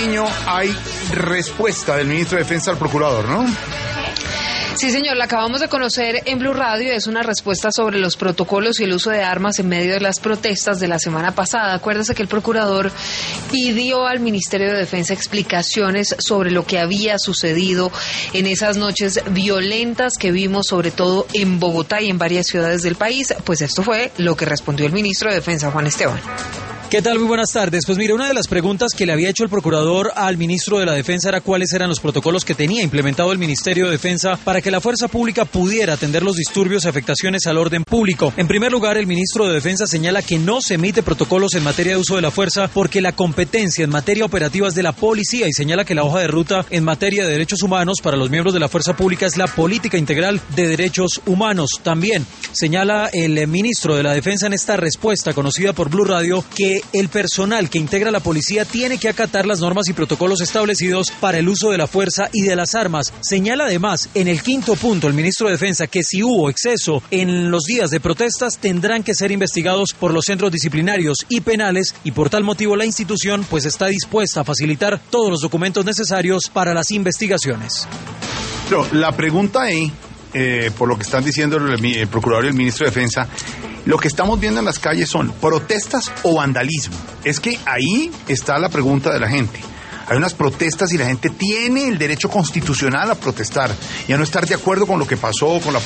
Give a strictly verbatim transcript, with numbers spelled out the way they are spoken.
Patiño, hay respuesta del ministro de Defensa al procurador, ¿no? Sí, señor, la acabamos de conocer en Blue Radio. Es una respuesta sobre los protocolos y el uso de armas en medio de las protestas de la semana pasada. Acuérdese que el procurador pidió al Ministerio de Defensa explicaciones sobre lo que había sucedido en esas noches violentas que vimos, sobre todo en Bogotá y en varias ciudades del país. Pues esto fue lo que respondió el ministro de Defensa, Juan Esteban. ¿Qué tal? Muy buenas tardes. Pues mire, una de las preguntas que le había hecho el procurador al ministro de la Defensa era cuáles eran los protocolos que tenía implementado el Ministerio de Defensa para que la fuerza pública pudiera atender los disturbios y afectaciones al orden público. En primer lugar, el ministro de Defensa señala que no se emite protocolos en materia de uso de la fuerza porque la competencia en materia operativa es de la policía, y señala que la hoja de ruta en materia de derechos humanos para los miembros de la fuerza pública es la política integral de derechos humanos. También señala el ministro de la Defensa en esta respuesta conocida por Blue Radio que el personal que integra la policía tiene que acatar las normas y protocolos establecidos para el uso de la fuerza y de las armas. Señala además en el quinto punto el ministro de Defensa que si hubo exceso en los días de protestas tendrán que ser investigados por los centros disciplinarios y penales, y por tal motivo la institución pues está dispuesta a facilitar todos los documentos necesarios para las investigaciones. Pero la pregunta ahí, eh, por lo que están diciendo el, el procurador y el ministro de Defensa, lo que estamos viendo en las calles son protestas o vandalismo. Es que ahí está la pregunta de la gente. Hay unas protestas y la gente tiene el derecho constitucional a protestar y a no estar de acuerdo con lo que pasó, con la